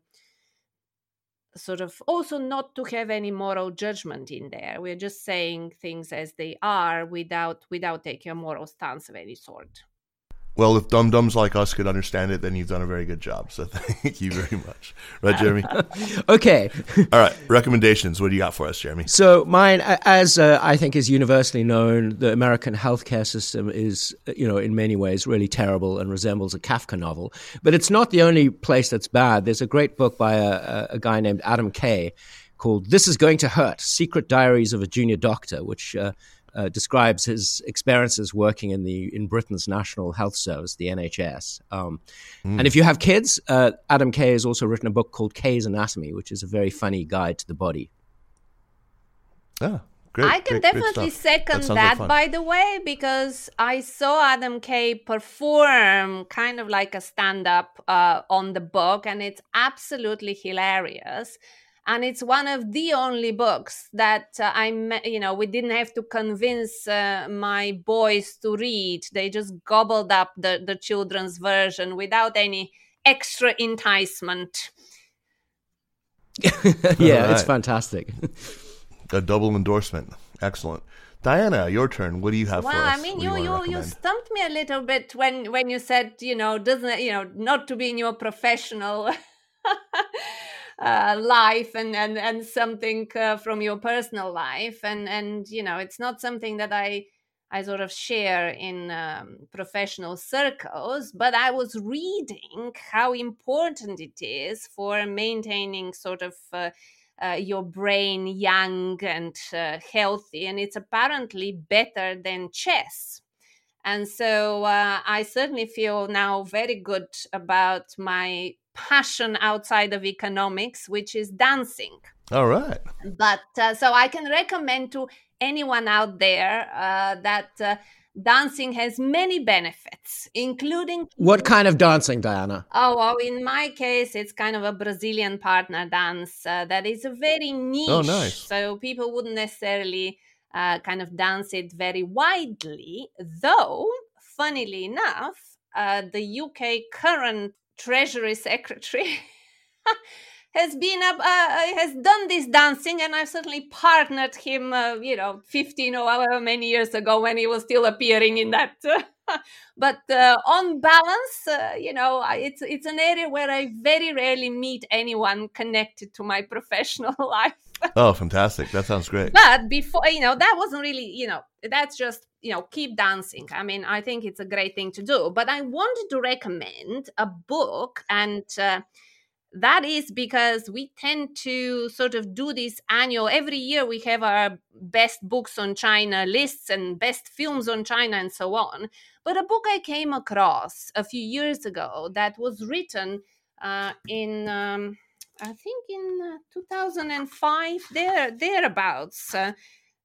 S5: sort of also not to have any moral judgment in there. We're just saying things as they are without without taking a moral stance of any sort.
S3: Well, if dum-dums like us could understand it, then you've done a very good job. So thank you very much. Right, Jeremy?
S4: Okay.
S3: All right. Recommendations. What do you got for us, Jeremy?
S4: So mine, as uh, I think is universally known, the American healthcare system is, you know, in many ways really terrible and resembles a Kafka novel. But it's not the only place that's bad. There's a great book by a, a guy named Adam Kay called This Is Going to Hurt, Secret Diaries of a Junior Doctor, which uh, Uh, describes his experiences working in the in Britain's National Health Service, the N H S. Um, mm. And if you have kids, uh, Adam Kay has also written a book called Kay's Anatomy, which is a very funny guide to the body.
S3: Oh, great.
S5: I can
S3: great,
S5: definitely
S3: great
S5: second
S3: that,
S5: that
S3: like
S5: by the way, because I saw Adam Kay perform kind of like a stand-up uh, on the book, and it's absolutely hilarious. And it's one of the only books that uh, I, you know, we didn't have to convince uh, my boys to read. They just gobbled up the, the children's version without any extra enticement.
S4: Yeah,
S3: right.
S4: It's fantastic.
S3: A double endorsement. Excellent. Diana, your turn. What do you have
S5: well,
S3: for us?
S5: I mean,
S3: you
S5: you you, you stumped me a little bit when, when you said, you know, doesn't you know, not to be in your professional Uh, life and and and something uh, from your personal life, and and you know it's not something that I I sort of share in um, professional circles, but I was reading how important it is for maintaining sort of uh, uh, your brain young and uh, healthy, and it's apparently better than chess. And so uh, I certainly feel now very good about my passion outside of economics, which is dancing.
S3: All right.
S5: But uh, so I can recommend to anyone out there uh, that uh, dancing has many benefits, including...
S4: What kind of dancing, Diana?
S5: Oh, well, in my case, it's kind of a Brazilian partner dance uh, that is a very niche.
S3: Oh, nice.
S5: So people wouldn't necessarily uh, kind of dance it very widely, though, funnily enough, uh, the U K current Treasury Secretary has been uh, uh, has done this dancing, and I've certainly partnered him, uh, you know, fifteen or however many years ago when he was still appearing in that uh, but uh, on balance, uh, you know, it's it's an area where I very rarely meet anyone connected to my professional life.
S3: Oh, fantastic. That sounds great.
S5: But before, you know, that wasn't really, you know, that's just, you know, keep dancing. I mean, I think it's a great thing to do. But I wanted to recommend a book, and uh, that is because we tend to sort of do this annual, every year we have our best books on China lists and best films on China and so on. But a book I came across a few years ago that was written uh, in... Um, I think in uh, two thousand five, there, thereabouts. Uh,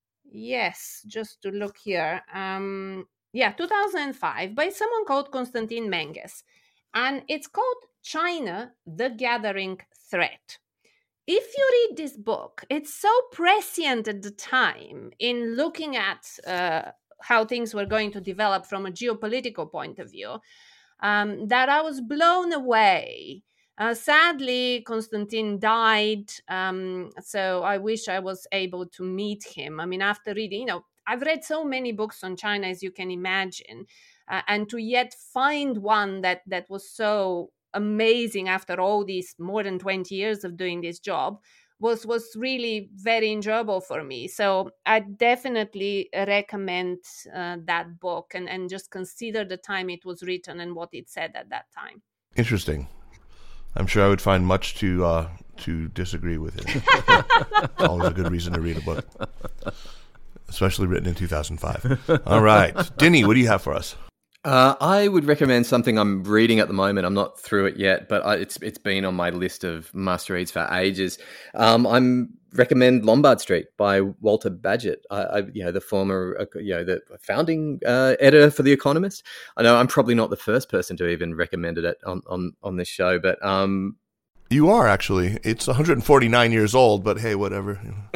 S5: yes, just to look here. Um, yeah, two thousand five, by someone called Konstantin Menges. And it's called China, the Gathering Threat. If you read this book, it's so prescient at the time in looking at uh, how things were going to develop from a geopolitical point of view, um, that I was blown away. Uh, sadly, Konstantin died, um, so I wish I was able to meet him. I mean, after reading, you know, I've read so many books on China, as you can imagine, uh, and to yet find one that that was so amazing after all these more than twenty years of doing this job was was really very enjoyable for me. So I definitely recommend uh, that book, and, and just consider the time it was written and what it said at that time.
S3: Interesting. I'm sure I would find much to uh, to disagree with it. It's always a good reason to read a book, especially written in two thousand five. All right. Dinny, what do you have for us?
S6: Uh, I would recommend something I'm reading at the moment. I'm not through it yet, but I, it's it's been on my list of must reads for ages. Um, I'm recommend Lombard Street by Walter Bagehot. I, I, you know, the former, uh, you know, the founding uh, editor for The Economist. I know I'm probably not the first person to even recommended it on on on this show, but um,
S3: you are actually. It's one hundred forty-nine years old, but hey, whatever.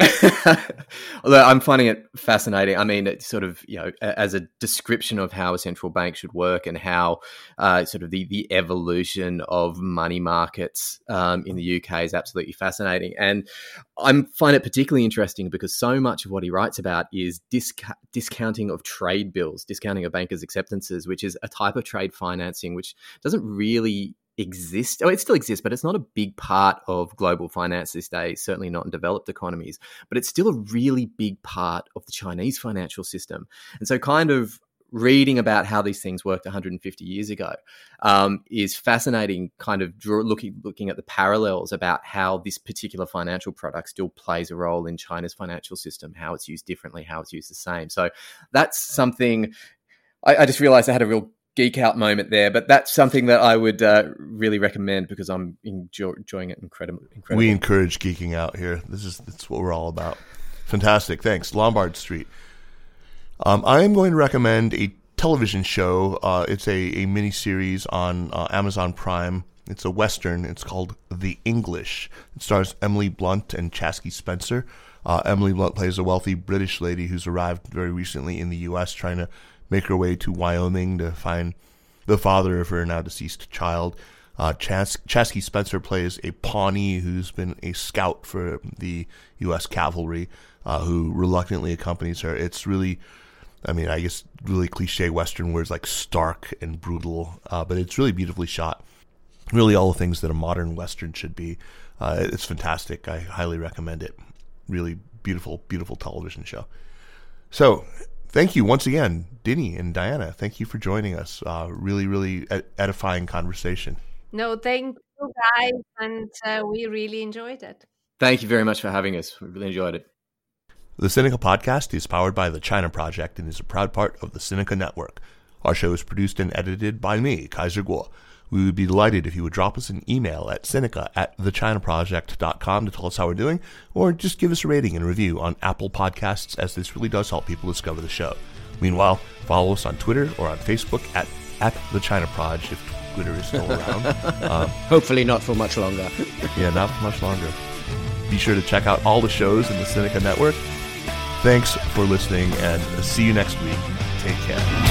S6: Although I'm finding it fascinating. I mean, it's sort of, you know, as a description of how a central bank should work and how uh, sort of the, the evolution of money markets um, in the U K is absolutely fascinating. And I find it particularly interesting because so much of what he writes about is disca- discounting of trade bills, discounting of bankers' acceptances, which is a type of trade financing which doesn't really exist. Oh, it still exists, but it's not a big part of global finance these days, certainly not in developed economies, but it's still a really big part of the Chinese financial system. And so kind of reading about how these things worked one hundred fifty years ago um, is fascinating, kind of draw, looking, looking at the parallels about how this particular financial product still plays a role in China's financial system, how it's used differently, how it's used the same. So that's something I, I just realized I had a real geek out moment there, but that's something that I would uh, really recommend because I'm enjoy- enjoying it incredibly.
S3: We encourage geeking out here. This is that's what we're all about. Fantastic. Thanks. Lombard Street. Um, I am going to recommend a television show. Uh, it's a, a mini series on uh, Amazon Prime. It's a Western. It's called The English. It stars Emily Blunt and Chasky Spencer. Uh, Emily Blunt plays a wealthy British lady who's arrived very recently in the U S trying to make her way to Wyoming to find the father of her now deceased child. Uh, Chas- Chasky Spencer plays a Pawnee who's been a scout for the U S cavalry, uh, who reluctantly accompanies her. It's really, I mean, I guess really cliche Western words like stark and brutal, uh, but it's really beautifully shot. Really all the things that a modern Western should be. Uh, it's fantastic. I highly recommend it. Really beautiful, beautiful television show. So, thank you once again, Dinny and Diana. Thank you for joining us. Uh, really, really edifying conversation.
S5: No, thank you guys, and uh, we really enjoyed it.
S6: Thank you very much for having us. We really enjoyed it.
S3: The Sinica Podcast is powered by the China Project and is a proud part of the Sinica Network. Our show is produced and edited by me, Kaiser Kuo. We would be delighted if you would drop us an email at Sinica at the china project dot com to tell us how we're doing, or just give us a rating and review on Apple Podcasts, as this really does help people discover the show. Meanwhile, follow us on Twitter or on Facebook at, at the China Proj, if Twitter is still around. um,
S4: Hopefully not for much longer.
S3: Yeah, not for much longer. Be sure to check out all the shows in the Sinica Network. Thanks for listening, and see you next week. Take care.